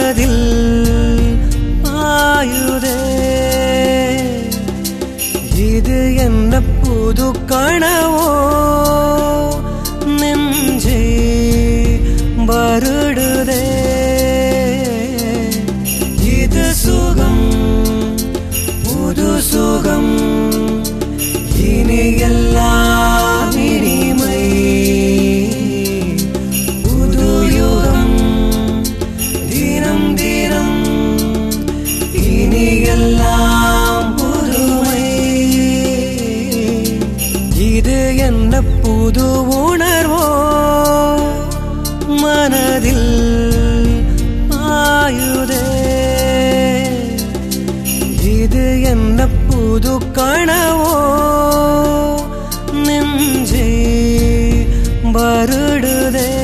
மனதில் ஆயுதே இது என்ன புது கனவோ நெஞ்சை வருடுதே இது சுகம் புது சுகம் இனி எல்லாம் இனிமை புது யுகம் தினம் தினம் இனி எல்லாம் புதுமை இது என்ன புது உணர்வோ மனதில் ஆயுதே இது என்ன புது கனவோ நெஞ்சை வருடுதே